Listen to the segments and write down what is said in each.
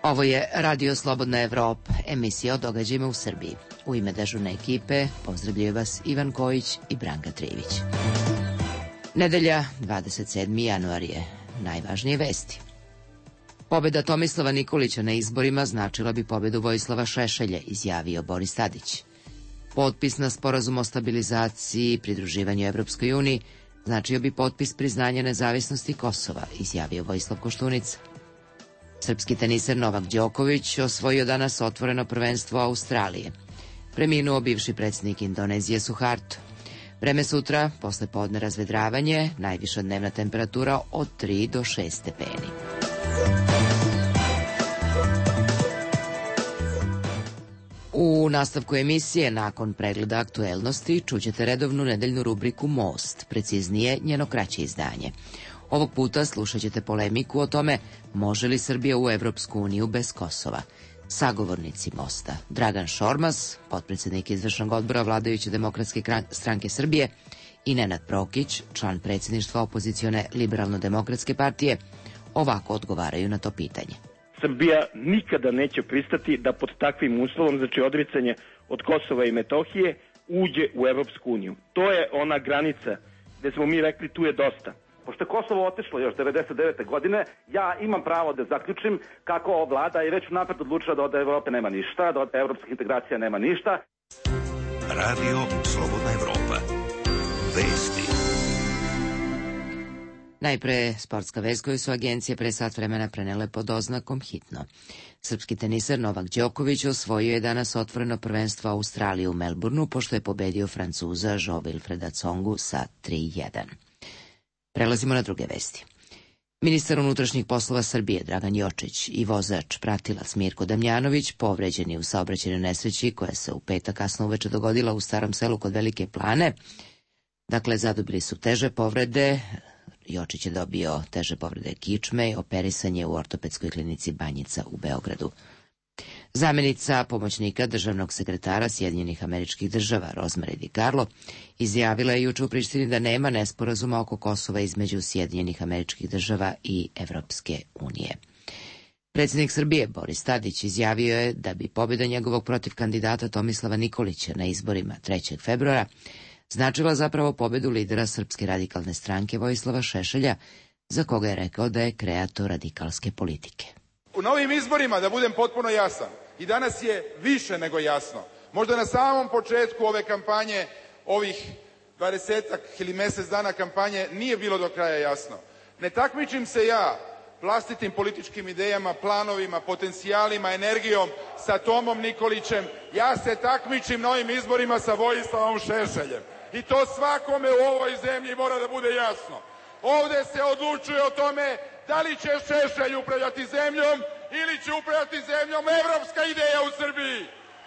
Ovo je Radio Slobodna Evropa, emisija o događajima u Srbiji. U ime dežurne ekipe pozdravljaju vas Ivan Kojić i Branka Trivić. Nedelja, 27. januar je. Najvažnije vesti. Pobeda Tomislava Nikolića na izborima značila bi pobedu Vojislava Šešelja, izjavio Boris Tadić. Potpis na sporazum o stabilizaciji i pridruživanju Evropskoj uniji značio bi potpis priznanja nezavisnosti Kosova, izjavio Vojislav Koštunica. Srpski teniser Novak Đoković osvojio danas otvoreno prvenstvo Australije. Preminuo bivši predsjednik Indonezije Suharto. Vreme sutra, posle podne razvedravanje, najviša dnevna temperatura od 3 do 6 stepeni. U nastavku emisije, nakon pregleda aktuelnosti, čućete redovnu nedeljnu rubriku Most, preciznije njeno kraće izdanje. Ovog puta slušat ćete polemiku o tome može li Srbija u Evropsku uniju bez Kosova. Sagovornici Mosta, Dragan Šormaz, potpredsjednik izvršnog odbora vladajuće Demokratske stranke Srbije, i Nenad Prokić, član predsjedništva opozicione Liberalno-demokratske partije, ovako odgovaraju na to pitanje. Srbija nikada neće pristati da pod takvim uslovom, znači odricanje od Kosova i Metohije, uđe u Evropsku uniju. To je ona granica gde smo mi rekli tu je dosta. Pošto je Kosovo otišlo još 99. godine, ja imam pravo da zaključim kako ova vlada je već napred odlučila da od Evrope nema ništa, da od evropskih integracija nema ništa. Radio Slobodna Evropa. Vesti. Najpre sportska vest koju su agencije pre sat vremena prenele pod oznakom hitno. Srpski teniser Novak Đoković osvojio je danas otvoreno prvenstvo Australije u Melbourneu, pošto je pobedio Francuza Jo-Wilfreda Tsongu sa 3-1. Prelazimo na druge vesti. Ministar unutrašnjih poslova Srbije Dragan Jočić i vozač pratilac Mirko Damjanović povređeni u saobraćajnoj nesreći koja se u petak kasno uveče dogodila u Starom Selu kod Velike Plane. Dakle, zadobili su teže povrede. Jočić je dobio teže povrede kičme i operisan je u ortopedskoj klinici Banjica u Beogradu. Zamenica pomoćnika državnog sekretara Sjedinjenih Američkih Država Rosemary DiCarlo izjavila je juče u Prištini da nema nesporazuma oko Kosova između Sjedinjenih Američkih Država i Evropske unije. Predsjednik Srbije Boris Tadić izjavio je da bi pobjeda njegovog protiv kandidata Tomislava Nikolića na izborima 3. februara značila zapravo pobjedu lidera Srpske radikalne stranke Vojislava Šešelja, za koga je rekao da je kreator radikalske politike. U novim izborima, da budem potpuno jasan, i danas je više nego jasno. Možda na samom početku ove kampanje, ovih 20 ili mjesec dana kampanje, nije bilo do kraja jasno. Ne takmičim se ja vlastitim političkim idejama, planovima, potencijalima, energijom sa Tomom Nikolićem. Ja se takmičim na ovim izborima sa Vojislavom Šešeljem. I to svakome u ovoj zemlji mora da bude jasno. Ovde se odlučuje o tome da li će Šešelj upravljati zemljom ili će upravljati zemljom evropska ideja u Srbiji.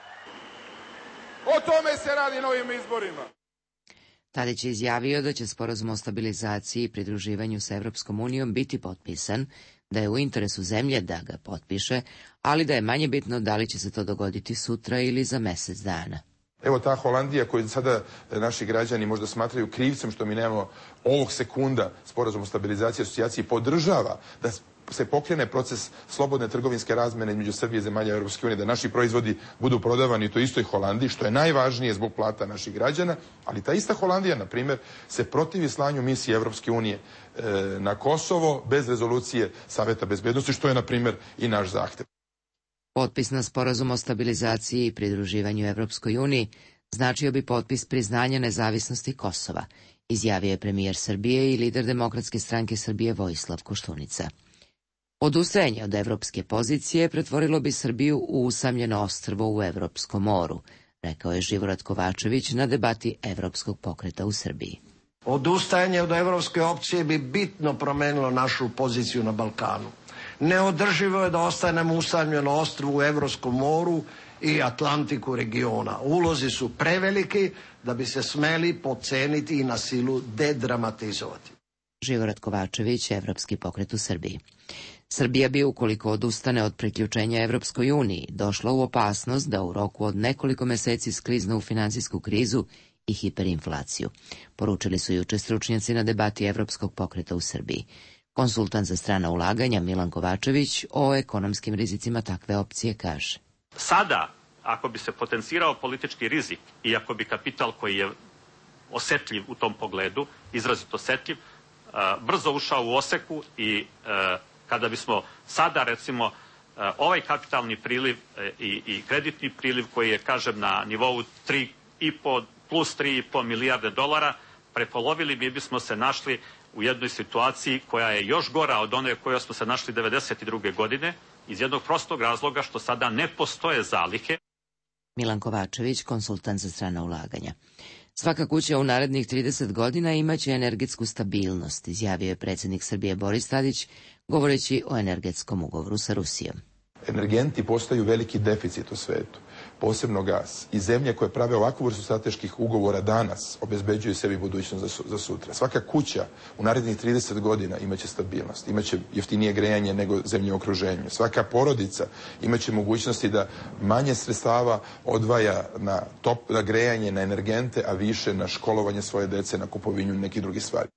O tome se radi na ovim izborima. Tadić je izjavio da će sporazum o stabilizaciji i pridruživanju sa Evropskom unijom biti potpisan, da je u interesu zemlje da ga potpiše, ali da je manje bitno da li će se to dogoditi sutra ili za mjesec dana. Evo ta Holandija koju sada naši građani možda smatraju krivcem što mi nemamo ovog sekunda sporazum o stabilizaciji i asocijaciji podržava da se pokrene proces slobodne trgovinske razmene između Srbije i zemalja Europske unije, da naši proizvodi budu prodavani u toj istoj Holandiji, što je najvažnije zbog plata naših građana, ali ta ista Holandija, na primjer, se protivi slanju misije Europske unije na Kosovo bez rezolucije Saveta bezbednosti, što je, na primjer, i naš zahtev. Potpis na sporazum o stabilizaciji i pridruživanju Evropskoj uniji značio bi potpis priznanja nezavisnosti Kosova, izjavio je premijer Srbije i lider Demokratske stranke Srbije Vojislav Koštunica. Odustajanje od evropske pozicije pretvorilo bi Srbiju u usamljeno ostrvo u Evropskom moru, rekao je Živorad Kovačević na debati Evropskog pokreta u Srbiji. Odustajanje od evropske opcije bi bitno promenilo našu poziciju na Balkanu. Neodrživo je da ostanemo usamljeno ostrvo u Evropskom moru i Atlantiku regiona. Ulozi su preveliki da bi se smeli podceniti i na silu dedramatizovati. Živorad Kovačević, Evropski pokret u Srbiji. Srbija bi, ukoliko odustane od priključenja Evropskoj uniji, došla u opasnost da u roku od nekoliko meseci sklizne u finansijsku krizu i hiperinflaciju, poručili su juče stručnjaci na debati Evropskog pokreta u Srbiji. Konsultant za strana ulaganja Milan Kovačević o ekonomskim rizicima takve opcije kaže. Sada, ako bi se potencirao politički rizik i ako bi kapital koji je osetljiv u tom pogledu, izrazito osetljiv, brzo ušao u oseku i kada bismo sada, recimo, ovaj kapitalni priliv i kreditni priliv koji je, kažem, na nivou 3,5 plus 3,5 milijarde dolara, prepolovili bismo se našli u jednoj situaciji koja je još gora od one kojoj smo se našli 1992. godine, iz jednog prostog razloga što sada ne postoje zalihe. Milan Kovačević, konsultant za strana ulaganja. Svaka kuća u narednih 30 godina imaće energetsku stabilnost, izjavio je predsjednik Srbije Boris Tadić, govoreći o energetskom ugovoru sa Rusijom. Energenti postaju veliki deficit u svetu, posebno gas. I zemlje koje prave ovakvu vrstu strateških ugovora danas obezbeđuju sebi budućnost za sutra. Svaka kuća u narednih 30 godina imaće stabilnost, imaće jeftinije grejanje nego zemlje u okruženju. Svaka porodica imaće mogućnosti da manje sredstava odvaja na grejanje, na energente, a više na školovanje svoje dece, na kupovinu nekih drugih stvari.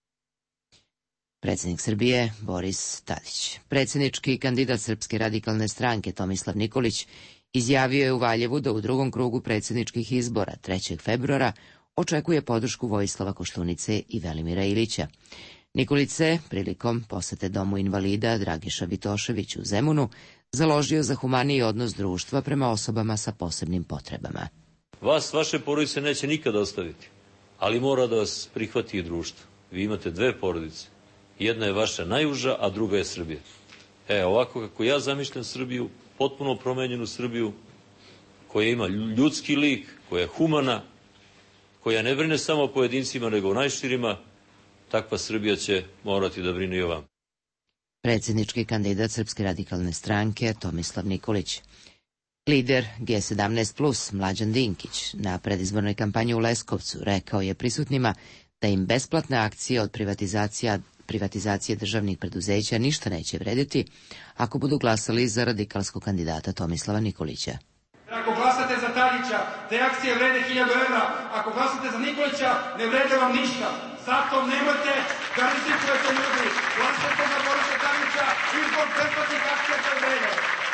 Predsjednik Srbije Boris Tadić. Predsjednički kandidat Srpske radikalne stranke Tomislav Nikolić izjavio je u Valjevu da u drugom krugu predsjedničkih izbora 3. februara očekuje podršku Vojislava Koštunice i Velimira Ilića. Nikolić se, prilikom posete domu invalida Dragiša Vitošević u Zemunu, založio za humaniji odnos društva prema osobama sa posebnim potrebama. Vas, vaše porodice neće nikada ostaviti, ali mora da vas prihvati i društvo. Vi imate dve porodice. Jedna je vaša najuža, a druga je Srbija. Ovako kako ja zamišljam Srbiju, potpuno promenjenu Srbiju, koja ima ljudski lik, koja je humana, koja ne brine samo o pojedincima, nego o najširima, takva Srbija će morati da brine i o vama. Predsjednički kandidat Srpske radikalne stranke Tomislav Nikolić. Lider G17+, Mlađan Dinkić, na predizbornoj kampanji u Leskovcu rekao je prisutnima da im besplatne akcije od privatizacije državnih preduzeća ništa neće vrediti ako budu glasali za radikalskog kandidata Tomislava Nikolića. Ako glasate za Tadića, te akcije vrede 1000 evra, ako glasate za Nikolića, ne vrede vam ništa. Zato nemojte da rizikujete ljudi. Glasate za Borisa Tadića i zbog besplatnih akcija koje vrede.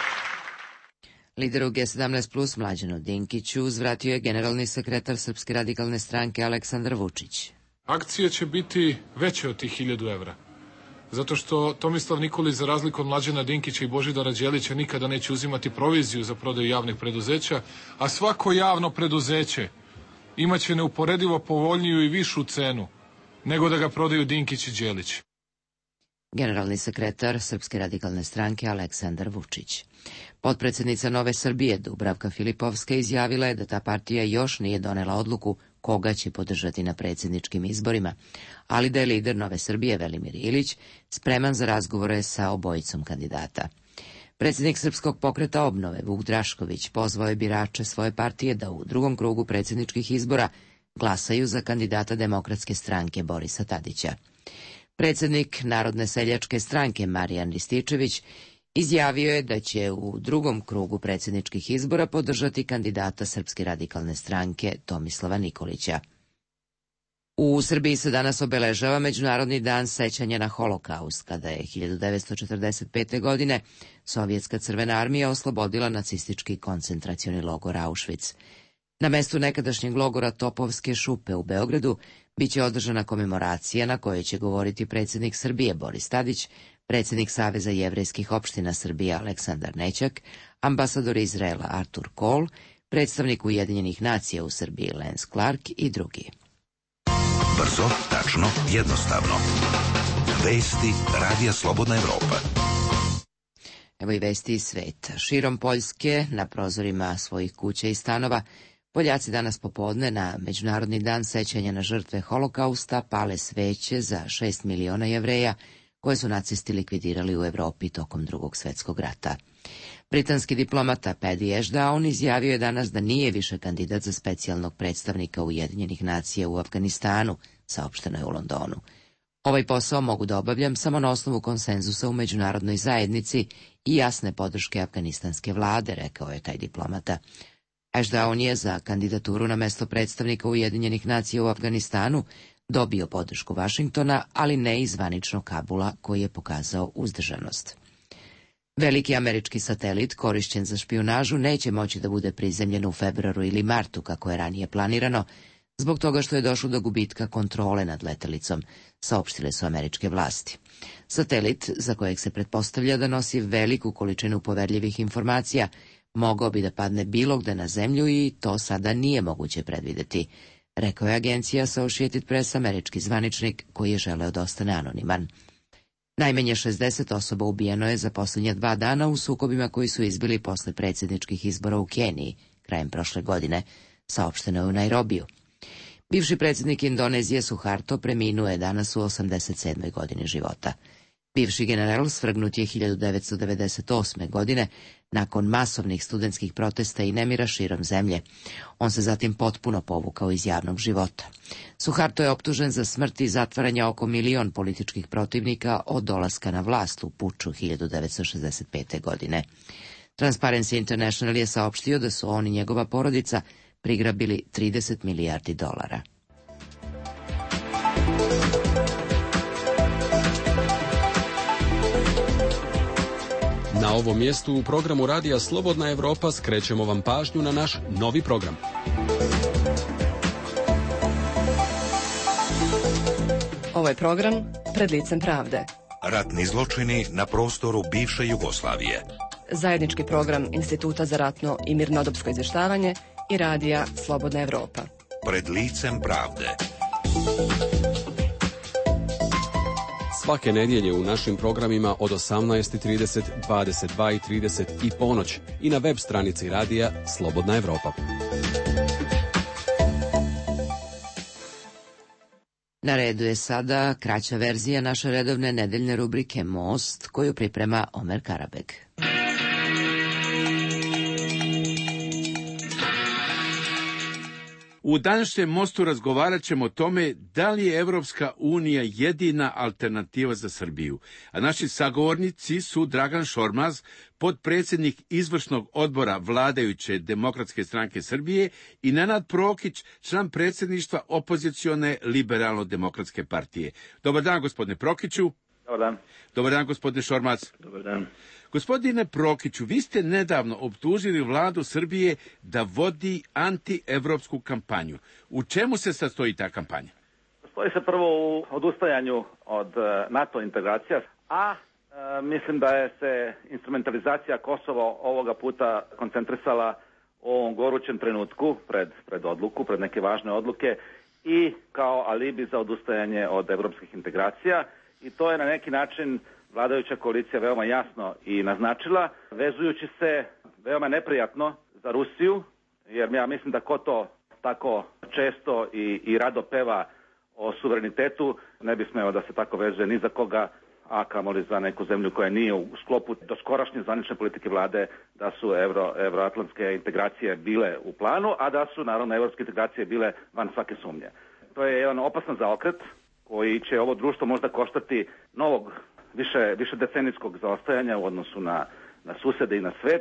Lideru G17+, Mlađanu Dinkiću, uzvratio je generalni sekretar Srpske radikalne stranke Aleksandar Vučić. Akcije će biti veće od tih 1000 evra. Zato što Tomislav Nikolić, za razliku od Mlađana Dinkića i Božidara Đelića, nikada neće uzimati proviziju za prodaju javnih preduzeća, a svako javno preduzeće imaće neuporedivo povoljniju i višu cenu nego da ga prodaju Dinkić i Đelić. Generalni sekretar Srpske radikalne stranke Aleksandar Vučić. Potpredsjednica Nove Srbije Dubravka Filipovska izjavila je da ta partija još nije donela odluku koga će podržati na predsjedničkim izborima, ali da je lider Nove Srbije Velimir Ilić spreman za razgovore sa obojicom kandidata. Predsjednik Srpskog pokreta obnove Vuk Drašković pozvao je birače svoje partije da u drugom krugu predsjedničkih izbora glasaju za kandidata Demokratske stranke Borisa Tadića. Predsjednik Narodne seljačke stranke Marijan Rističević izjavio je da će u drugom krugu predsjedničkih izbora podržati kandidata Srpske radikalne stranke Tomislava Nikolića. U Srbiji se danas obeležava Međunarodni dan sećanja na Holokaust, kada je 1945. godine Sovjetska crvena armija oslobodila nacistički koncentracioni logor Auschwitz. Na mestu nekadašnjeg logora Topovske šupe u Beogradu biće održana komemoracija na kojoj će govoriti predsjednik Srbije Boris Tadić, predsjednik Saveza jevrejskih opština Srbije Aleksandar Nećak, ambasador Izraela Artur Kohl, predstavnik Ujedinjenih nacija u Srbiji Lance Clark i drugi. Brzo, tačno, jednostavno. Vesti Radija Slobodna Evropa. Evo i vesti iz sveta. Širom Poljske, na prozorima svojih kuća i stanova, Poljaci danas popodne na Međunarodni dan sećanja na žrtve Holokausta pale sveće za 6 miliona Jevreja koje su nacisti likvidirali u Evropi tokom Drugog svjetskog rata. Britanski diplomata Paddy Ashdown izjavio je danas da nije više kandidat za specijalnog predstavnika Ujedinjenih nacija u Afganistanu, saopšteno je u Londonu. Ovaj posao mogu da obavljam samo na osnovu konsenzusa u međunarodnoj zajednici i jasne podrške afganistanske vlade, rekao je taj diplomata. Ashdown je za kandidaturu na mesto predstavnika Ujedinjenih nacija u Afganistanu dobio podršku Vašingtona, ali ne i zvanično Kabula, koji je pokazao uzdržanost. Veliki američki satelit, korišćen za špijunažu, neće moći da bude prizemljen u februaru ili martu, kako je ranije planirano, zbog toga što je došlo do gubitka kontrole nad letelicom, saopštile su američke vlasti. Satelit, za kojeg se pretpostavlja da nosi veliku količinu poverljivih informacija, mogao bi da padne bilo gde na zemlju i to sada nije moguće predvideti, rekao je agencija Associated Press, američki zvaničnik koji je želeo da ostane anoniman. Najmanje 60 osoba ubijeno je za posljednja 2 dana u sukobima koji su izbili posle predsjedničkih izbora u Keniji, krajem prošle godine, saopšteno je u Nairobiju. Bivši predsjednik Indonezije Suharto preminuo je danas u 87. godini života. Bivši general svrgnut je 1998. godine nakon masovnih studentskih protesta i nemira širom zemlje. On se zatim potpuno povukao iz javnog života. Suharto je optužen za smrt i zatvaranja oko 1 milion političkih protivnika od dolaska na vlast u puču 1965. godine. Transparency International je saopštio da su on i njegova porodica prigrabili $30 milijardi. Na ovom mjestu u programu Radija Slobodna Evropa skrećemo vam pažnju na naš novi program. Ovo je program Pred licem pravde. Ratni zločini na prostoru bivše Jugoslavije. Zajednički program Instituta za ratno i mirnodopsko izvještavanje i Radija Slobodna Evropa. Pred licem pravde. Svake nedjelje u našim programima od 18:30, 22:30 i ponoć i na web stranici Radija Slobodna Evropa. Na redu je sada kraća verzija naše redovne nedeljne rubrike Most, koju priprema Omer Karabeg. U današnjem Mostu razgovarat ćemo o tome da li je Evropska unija jedina alternativa za Srbiju. A naši sagovornici su Dragan Šormaz, potpredsjednik izvršnog odbora vladajuće Demokratske stranke Srbije, i Nenad Prokić, član predsjedništva opozicione Liberalno-demokratske partije. Dobar dan, gospodine Prokiću. Dobar dan. Dobar dan, gospodine Šormaz. Dobar dan. Gospodine Prokiću, vi ste nedavno optužili vladu Srbije da vodi antievropsku kampanju. U čemu se sastoji ta kampanja? Sastoji se prvo u odustajanju od NATO integracija, a mislim da je se instrumentalizacija Kosova ovoga puta koncentrisala u ovom gorućem trenutku pred odluku, pred neke važne odluke i kao alibi za odustajanje od evropskih integracija, i to je na neki način vladajuća koalicija veoma jasno i naznačila, vezujući se veoma neprijatno za Rusiju, jer ja mislim da ko to tako često i rado peva o suverenitetu, ne bi smeo da se tako vezuje ni za koga, a kamoli za neku zemlju koja nije u sklopu doskorašnje zvanične politike vlade da su evroatlantske integracije bile u planu, a da su naravno evropske integracije bile van svake sumnje. To je jedan opasan zaokret koji će ovo društvo možda koštati novog više decenijskog zaostajanja u odnosu na susede i na svet,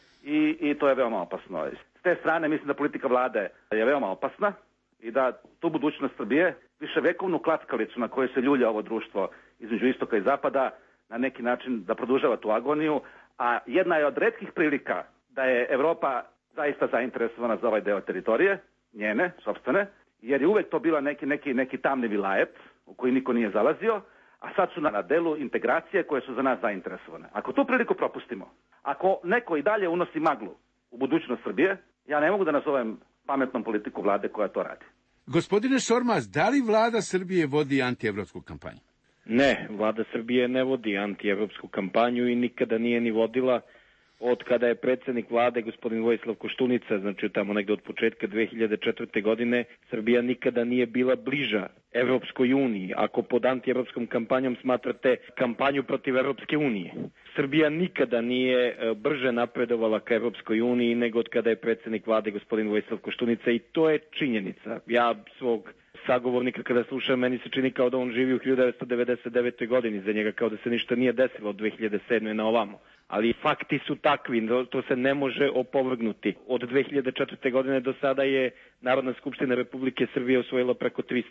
i to je veoma opasno. S te strane mislim da politika vlade je veoma opasna i da tu budućnost Srbije, viševekovnu klackalicu na kojoj se ljulja ovo društvo između istoka i zapada, na neki način da produžava tu agoniju, a jedna je od retkih prilika da je Evropa zaista zainteresovana za ovaj deo teritorije, njene, sopstvene, jer je uvek to bila neki tamni vilajet u koji niko nije zalazio, a sad su na delu integracije koje su za nas zainteresovane. Ako tu priliku propustimo, ako neko i dalje unosi maglu u budućnost Srbije, ja ne mogu da nazovem pametnom politiku vlade koja to radi. Gospodine Šormaz, da li vlada Srbije vodi antievropsku kampanju? Ne, vlada Srbije ne vodi antievropsku kampanju i nikada nije ni vodila od kada je predsjednik vlade gospodin Vojislav Koštunica, znači tamo negde od početka 2004. godine, Srbija nikada nije bila bliža Evropskoj uniji, ako pod antievropskom kampanjom smatrate kampanju protiv Evropske unije. Srbija nikada nije brže napredovala ka Evropskoj uniji nego od kada je predsjednik vlade gospodin Vojislav Koštunica, i to je činjenica. Ja svog sagovornika kada slušam, meni se čini kao da on živi u 1999. godini, za njega kao da se ništa nije desilo od 2007. na ovamo. Ali fakti su takvi, to se ne može opovrgnuti. Od 2004. godine do sada je Narodna skupština Republike Srbije usvojila preko 300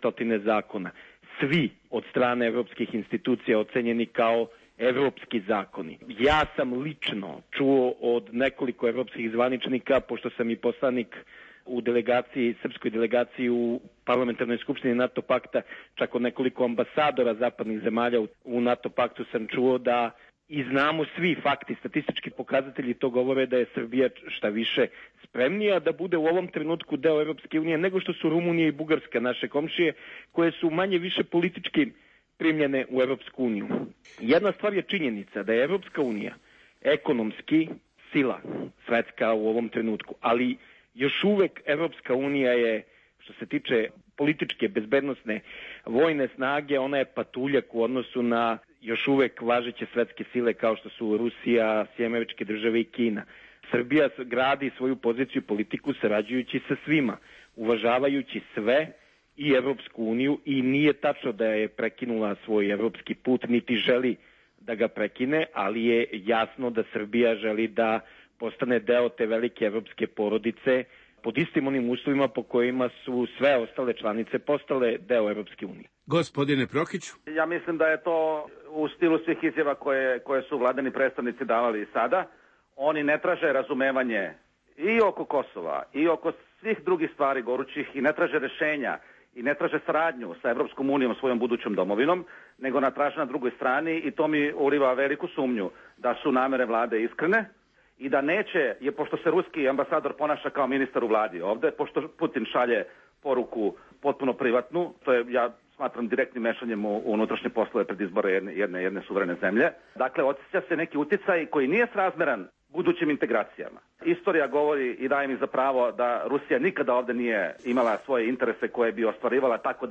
zakona. Svi od strane evropskih institucija ocenjeni kao evropski zakoni. Ja sam lično čuo od nekoliko evropskih zvaničnika, pošto sam i poslanik u delegaciji, srpskoj delegaciji u parlamentarnoj skupštini NATO pakta, čak od nekoliko ambasadora zapadnih zemalja u NATO paktu sam čuo da i znamo svi fakti, statistički pokazatelji to govore da je Srbija šta više spremnija da bude u ovom trenutku deo Evropske unije nego što su Rumunija i Bugarska, naše komšije, koje su manje više politički primljene u Evropsku uniju. Jedna stvar je činjenica da je Evropska unija ekonomski sila svetska u ovom trenutku, ali još uvek Evropska unija je, što se tiče političke, bezbednosne, vojne snage, ona je patuljak u odnosu na još uvek važeće svetske sile kao što su Rusija, Sjedinjene Američke Države i Kina. Srbija gradi svoju poziciju i politiku sarađujući sa svima, uvažavajući sve i Evropsku uniju, i nije tačno da je prekinula svoj evropski put, niti želi da ga prekine, ali je jasno da Srbija želi da postane deo te velike evropske porodice pod istim onim uslovima po kojima su sve ostale članice postale deo Evropske unije. Gospodine Prokiću. Ja mislim da je to u stilu svih izjava koje su vladani predstavnici davali i sada. Oni ne traže razumevanje i oko Kosova i oko svih drugih stvari gorućih i ne traže rešenja i ne traže saradnju sa Evropskom unijom, svojom budućom domovinom, nego traže na drugoj strani, i to mi uliva veliku sumnju da su namere vlade iskrene i da neće, pošto se ruski ambasador ponaša kao ministar u vladi ovde, pošto Putin šalje poruku potpuno privatnu, to je, ja smatram, direktnim mešanjem u unutrašnje poslove pred izbore jedne suverene zemlje. Dakle, osjeća se neki uticaj koji nije srazmeran budućim integracijama. Istorija govori i daje mi za pravo da Rusija nikada ovde nije imala svoje interese koje bi ostvarivala tako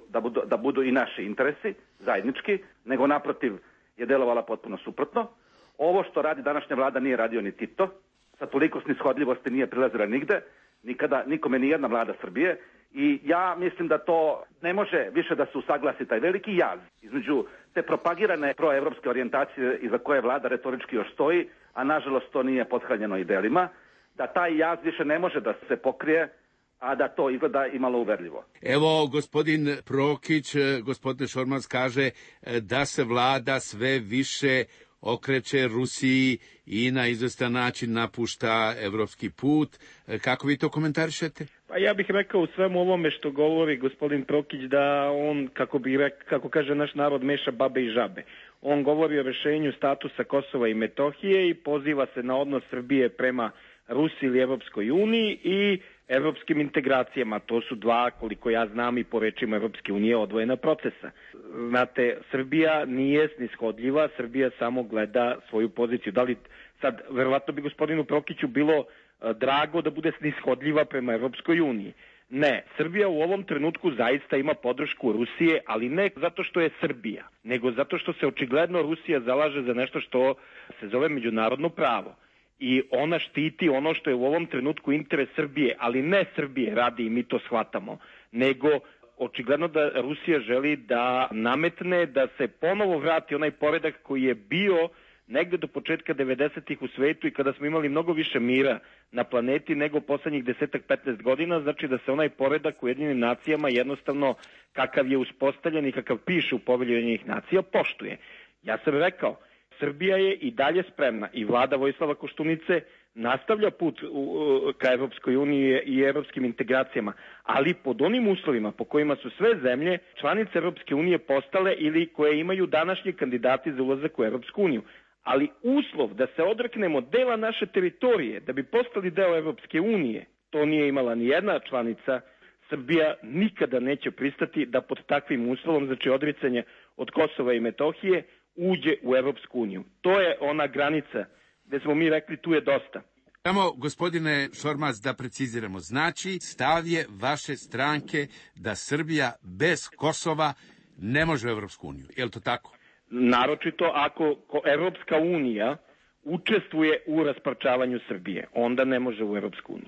da budu i naši interesi zajednički, nego naprotiv je delovala potpuno suprotno. Ovo što radi današnja vlada nije radio ni Tito, sa toliko snishodljivosti nije prilazila nigde, nikada nikome ni jedna vlada Srbije, i ja mislim da to ne može više da se usaglasi taj veliki jaz između te propagirane proevropske orijentacije iza koje vlada retorički još stoji, a nažalost to nije pothranjeno i delima, da taj jaz više ne može da se pokrije, a da to izgleda i malo uverljivo. Evo, gospodin Prokić, gospodin Šormaz kaže da se vlada sve više okreće Rusiji i na izvestan način napušta evropski put. Kako vi to komentarišete? Pa ja bih rekao u svemu ovome što govori gospodin Prokić da on, kako kaže naš narod, meša babe i žabe. On govori o rešenju statusa Kosova i Metohije i poziva se na odnos Srbije prema Rusiji ili Evropskoj uniji i evropskim integracijama. To su dva, koliko ja znam i po rečima Evropske unije, odvojena procesa. Znate, Srbija nije snishodljiva, Srbija samo gleda svoju poziciju. Da li sad, verovatno bi gospodinu Prokiću bilo drago da bude snishodljiva prema Evropskoj uniji. Ne, Srbija u ovom trenutku zaista ima podršku Rusije, ali ne zato što je Srbija, nego zato što se očigledno Rusija zalaže za nešto što se zove međunarodno pravo. I ona štiti ono što je u ovom trenutku interes Srbije, ali ne Srbije radi, i mi to shvatamo, nego očigledno da Rusija želi da nametne, da se ponovo vrati onaj poredak koji je bio negde do početka 90-ih u svetu i kada smo imali mnogo više mira na planeti nego poslednjih 10-15 godina, znači da se onaj poredak u Ujedinjenim nacijama jednostavno kakav je uspostavljen i kakav piše u Povelji Ujedinjenih nacija poštuje. Ja sam rekao, Srbija je i dalje spremna i vlada Vojislava Koštunice nastavlja put ka Evropskoj uniji i evropskim integracijama, ali pod onim uslovima po kojima su sve zemlje članice Evropske unije postale ili koje imaju današnji kandidati za ulazak u Evropsku uniju. Ali uslov da se odreknemo dela naše teritorije da bi postali deo Evropske unije, to nije imala ni jedna članica. Srbija nikada neće pristati da pod takvim uslovom, znači odricanje od Kosova i Metohije, uđe u Evropsku uniju. To je ona granica gde smo mi rekli tu je dosta. Samo, gospodine Šormaz, da preciziramo. Znači, stav je vaše stranke da Srbija bez Kosova ne može u Evropsku uniju. Je li to tako? Naročito ako Evropska unija učestvuje u rasparčavanju Srbije, onda ne može u Evropsku uniju.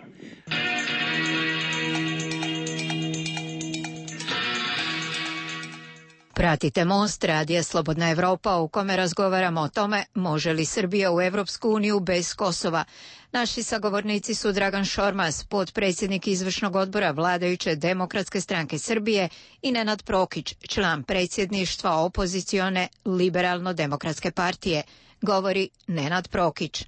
Pratite Most, radija Slobodna Evropa, u kome razgovaramo o tome može li Srbija u Evropsku uniju bez Kosova. Naši sagovornici su Dragan Šormaz, potpredsjednik izvršnog odbora vladajuće Demokratske stranke Srbije, i Nenad Prokić, član predsjedništva opozicione Liberalno-demokratske partije. Govori Nenad Prokić.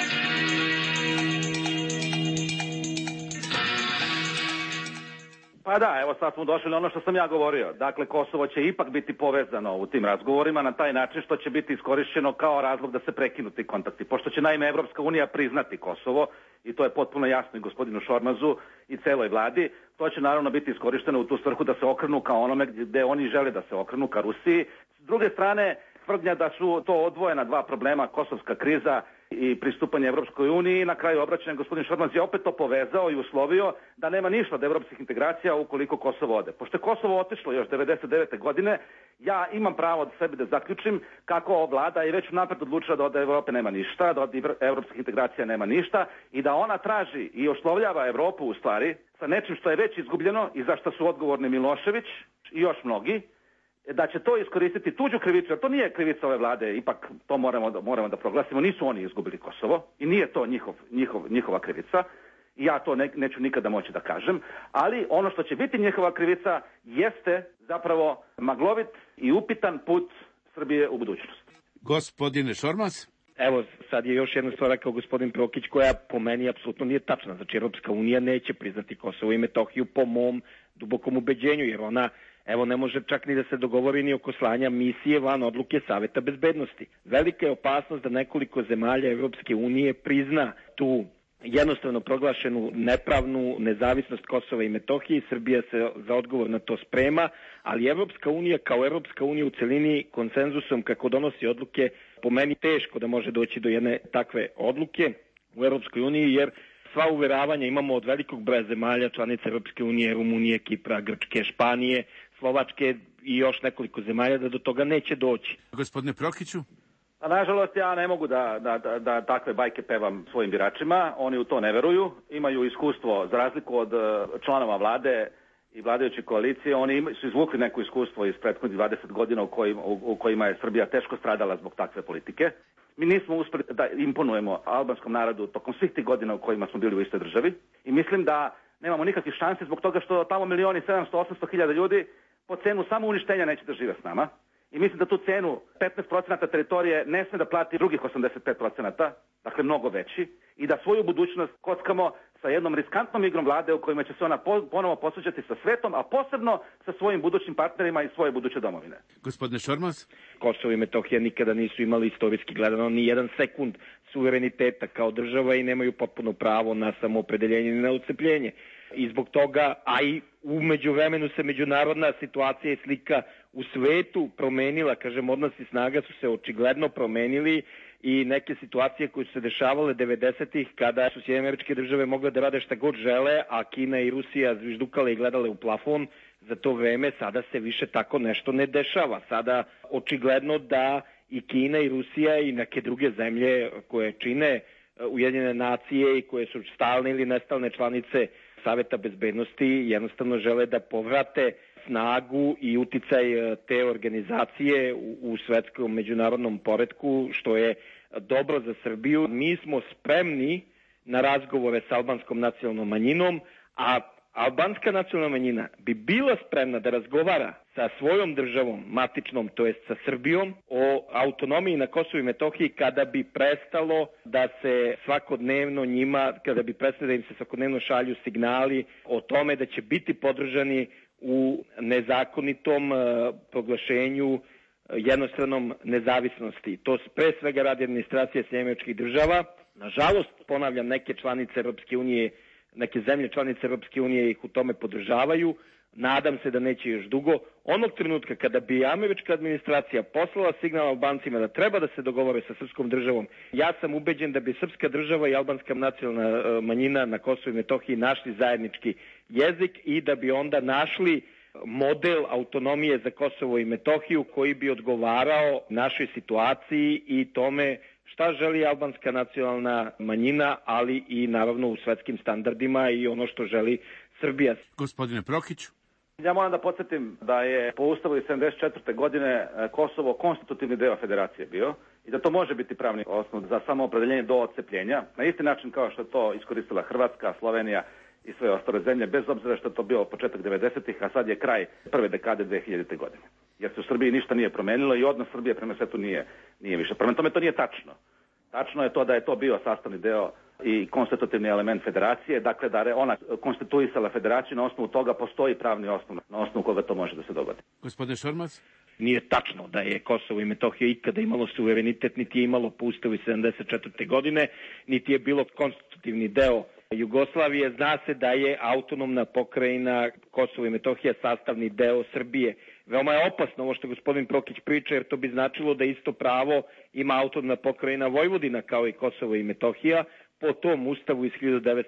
Pa da, evo sad smo došli na ono što sam ja govorio. Dakle, Kosovo će ipak biti povezano u tim razgovorima na taj način što će biti iskorišćeno kao razlog da se prekinu ti kontakti. Pošto će naime Evropska unija priznati Kosovo, i to je potpuno jasno i gospodinu Šormazu i celoj vladi, to će naravno biti iskorišteno u tu svrhu da se okrenu ka onome gde oni žele da se okrenu, ka Rusiji. S druge strane, tvrdnja da su to odvojena dva problema, kosovska kriza i pristupanje Evropskoj uniji, i na kraju obraćanja gospodin Šormaz je opet to povezao i uslovio da nema ništa od evropskih integracija ukoliko Kosovo ode. Pošto je Kosovo otišlo još 1999. godine, ja imam pravo od sebe da zaključim kako vlada je već napred odlučila da od Evrope nema ništa, da od evropskih integracija nema ništa i da ona traži i oslovljava Evropu u stvari sa nečim što je već izgubljeno i za što su odgovorni Milošević i još mnogi, da će to iskoristiti tuđu krivicu, jer to nije krivica ove vlade, ipak to moramo da proglasimo, nisu oni izgubili Kosovo i nije to njihova krivica i ja to neću nikada moći da kažem, ali ono što će biti njihova krivica jeste zapravo maglovit i upitan put Srbije u budućnost. Gospodine Šormaz? Evo, sad je još jedna stvar rekao gospodin Prokić koja po meni apsolutno nije tačna. Znači, Evropska unija neće priznati Kosovo i Metohiju po mom dubokom ubeđenju, jer ona ne može čak ni da se dogovori ni oko slanja misije van odluke Saveta bezbednosti. Velika je opasnost da nekoliko zemalja Evropske unije prizna tu jednostavno proglašenu nepravnu nezavisnost Kosova i Metohije. Srbija se za odgovor na to sprema, ali Evropska unija kao Evropska unija u celini konsenzusom kako donosi odluke, po meni teško da može doći do jedne takve odluke u Evropskoj uniji, jer sva uveravanja imamo od velikog broja zemalja, članica Evropske unije, Rumunije, Kipra, Grčke, Španije, Slovačke i još nekoliko zemalja da do toga neće doći. Gospodine Prokiću? A nažalost, ja ne mogu da takve bajke pevam svojim biračima, oni u to ne veruju, imaju iskustvo, za razliku od članova vlade i vladajuće koalicije, oni su izvukli neko iskustvo iz prethodnih 20 godina u kojima je Srbija teško stradala zbog takve politike. Mi nismo uspeli da imponujemo albanskom narodu tokom svih tih godina u kojima smo bili u istoj državi i mislim da nemamo nikakvih šansi zbog toga što tamo 1.700.000-800.000 ljudi po cenu samo uništenja neće da žive s nama. I mislim da tu cenu 15% teritorije ne sme da plati drugih 85%, dakle mnogo veći, i da svoju budućnost kockamo sa jednom riskantnom igrom vlade u kojima će se ona ponovo posuđati sa svetom, a posebno sa svojim budućim partnerima i svoje buduće domovine. Gospodine Šormaz? Kosovo i Metohija nikada nisu imali istorijski gledano ni jedan sekund suvereniteta kao država i nemaju potpuno pravo na samoopredeljenje i na odcepljenje. I zbog toga, a i u međuvremenu se međunarodna situacija i slika u svetu promenila, kažem, odnosi snaga su se očigledno promenili i neke situacije koje su se dešavale 90-ih kada su Sjedinjene Američke Države mogle da rade šta god žele, a Kina i Rusija zviždukale i gledale u plafon, za to vreme sada se više tako nešto ne dešava. Sada očigledno da i Kina i Rusija i neke druge zemlje koje čine Ujedinjene nacije i koje su stalne ili nestalne članice Saveta bezbednosti jednostavno žele da povrate snagu i uticaj te organizacije u svetskom međunarodnom poretku, što je dobro za Srbiju. Mi smo spremni na razgovore sa albanskom nacionalnom manjinom, a albanska nacionalna manjina bi bila spremna da razgovara sa svojom državom matičnom, to jest sa Srbijom, o autonomiji na Kosovu i Metohiji kada bi prestalo da se svakodnevno kada bi prestalo da im se svakodnevno šalju signali o tome da će biti podržani u nezakonitom proglašenju jednostranom nezavisnosti. To pre svega radi administracija Sjedinjenih Američkih Država. Nažalost, ponavljam, neke članice Evropske unije, neke zemlje članice Evropske unije ih u tome podržavaju. Nadam se da neće još dugo. Onog trenutka kada bi američka administracija poslala signal Albancima da treba da se dogovore sa srpskom državom, ja sam ubeđen da bi srpska država i albanska nacionalna manjina na Kosovu i Metohiji našli zajednički jezik i da bi onda našli model autonomije za Kosovo i Metohiju koji bi odgovarao našoj situaciji i tome šta želi albanska nacionalna manjina, ali i naravno u svetskim standardima i ono što želi Srbija. Gospodine Prokiću? Ja moram da podsjetim da je po Ustavu iz 1974. godine Kosovo konstitutivni deo federacije bio i da to može biti pravni osnov za samoopredeljenje do odcepljenja, na isti način kao što je to iskoristila Hrvatska, Slovenija i sve ostale zemlje, bez obzira što je to bio početak 90-ih, a sad je kraj prve dekade 2000. godine. Jer se u Srbiji ništa nije promenilo i odnos Srbije prema svetu nije više. Prema tome to nije tačno. Tačno je to da je to bio sastavni deo i konstitutivni element federacije, dakle da je ona konstituisala federaciju, na osnovu toga postoji pravni osnov, na osnovu koga to može da se dogodi. Gospodine Šormaz? Nije tačno da je Kosovo i Metohija ikada imalo suverenitet, niti je imalo po Ustavu 74. godine, niti je bilo konstitutivni deo Jugoslavije. Zna se da je autonomna pokrajina Kosovo i Metohija sastavni deo Srbije. Veoma je opasno ovo što gospodin Prokić priča, jer to bi značilo da isto pravo ima autonomna pokrajina Vojvodina kao i Kosovo i Metohija po tom Ustavu iz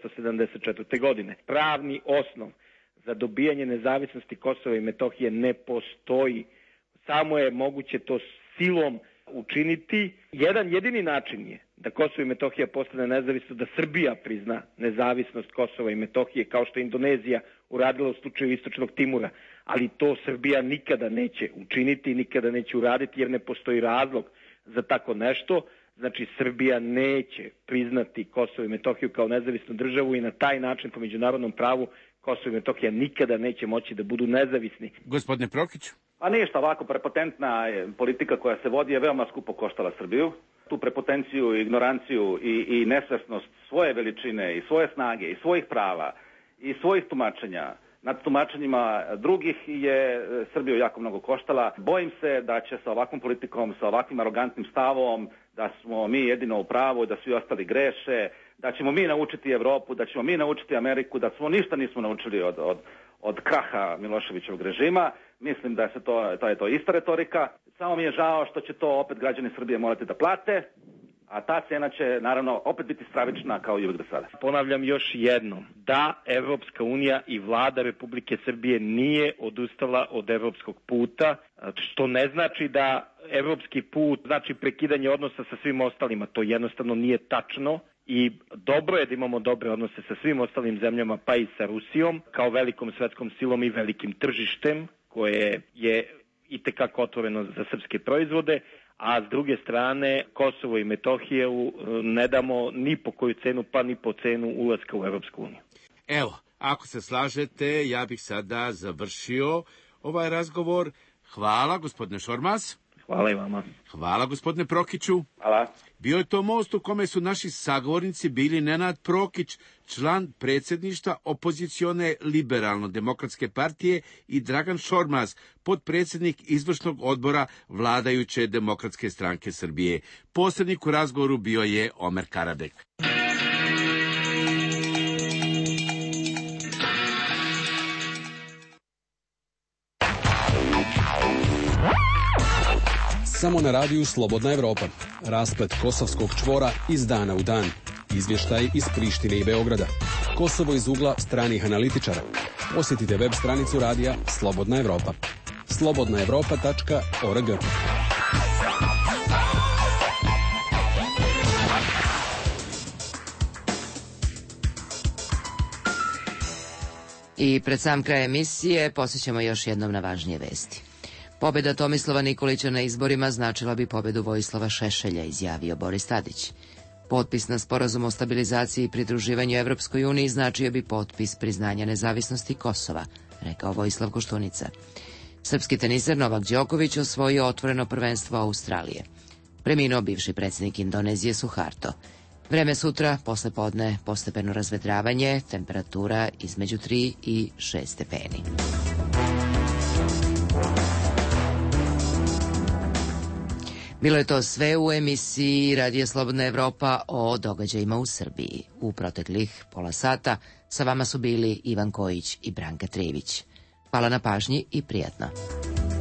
1974. godine. Pravni osnov za dobijanje nezavisnosti Kosova i Metohije ne postoji. Samo je moguće to silom učiniti. Jedan jedini način je da Kosovo i Metohija postane nezavisno, da Srbija prizna nezavisnost Kosova i Metohije, kao što je Indonezija uradila u slučaju Istočnog Timura. Ali to Srbija nikada neće učiniti, nikada neće uraditi, jer ne postoji razlog za tako nešto. Znači, Srbija neće priznati Kosovo i Metohiju kao nezavisnu državu i na taj način po međunarodnom pravu Kosovo i Metohija nikada neće moći da budu nezavisni. Gospodine Prokiću? A ništa, ovako prepotentna politika koja se vodi je veoma skupo koštala Srbiju. Tu prepotenciju, ignoranciju i nesvesnost svoje veličine i svoje snage i svojih prava i svojih tumačenja nad tumačenjima drugih je Srbiju jako mnogo koštala. Bojim se da će sa ovakvom politikom, sa ovakvim arogantnim stavom, da smo mi jedino u pravu, da svi ostali greše, da ćemo mi naučiti Evropu, da ćemo mi naučiti Ameriku, da smo ništa nismo naučili od kraha Miloševićevog režima. Mislim da je to ista retorika. Samo mi je žao što će to opet građani Srbije morati da plate, a ta cena će naravno opet biti stravična kao i uvijek do sada. Ponavljam još jednom, da Evropska unija i vlada Republike Srbije nije odustala od evropskog puta, što ne znači da evropski put znači prekidanje odnosa sa svim ostalima. To jednostavno nije tačno. I dobro je da imamo dobre odnose sa svim ostalim zemljama, pa i sa Rusijom, kao velikom svetskom silom i velikim tržištem, koje je itekako otvoreno za srpske proizvode, a s druge strane Kosovo i Metohiju ne damo ni po koju cenu, pa ni po cenu ulaska u Evropsku uniju. Evo, ako se slažete, ja bih sada završio ovaj razgovor. Hvala, gospodine Šormaz. Hvala i vama. Hvala, gospodine Prokiću. Hvala. Bio je to most u kome su naši sagovornici bili Nenad Prokić, član predsjedništva opozicione liberalno-demokratske partije, i Dragan Šormaz, potpredsjednik izvršnog odbora vladajuće Demokratske stranke Srbije. Posrednik u razgovoru bio je Omer Karadek. Samo na radiju Slobodna Evropa. Rasplet kosovskog čvora iz dana u dan. Izvještaj iz Prištine i Beograda. Kosovo iz ugla stranih analitičara. Posjetite web stranicu radija Slobodna Evropa. slobodnaevropa.org. I pred sam kraj emisije posjećamo još jednom na važnije vesti. Pobjeda Tomislava Nikolića na izborima značila bi pobjedu Vojislava Šešelja, izjavio Boris Tadić. Potpis na sporazum o stabilizaciji i pridruživanju Evropskoj uniji značio bi potpis priznanja nezavisnosti Kosova, rekao Vojislav Koštunica. Srpski teniser Novak Đoković osvojio otvoreno prvenstvo Australije. Preminuo bivši predsjednik Indonezije Suharto. Vreme sutra, posle podne, postepeno razvetravanje, temperatura između 3 i 6 stepeni. Bilo je to sve u emisiji Radija Slobodna Evropa o događajima u Srbiji. U proteklih pola sata sa vama su bili Ivan Kojić i Branka Trević. Hvala na pažnji i prijatno.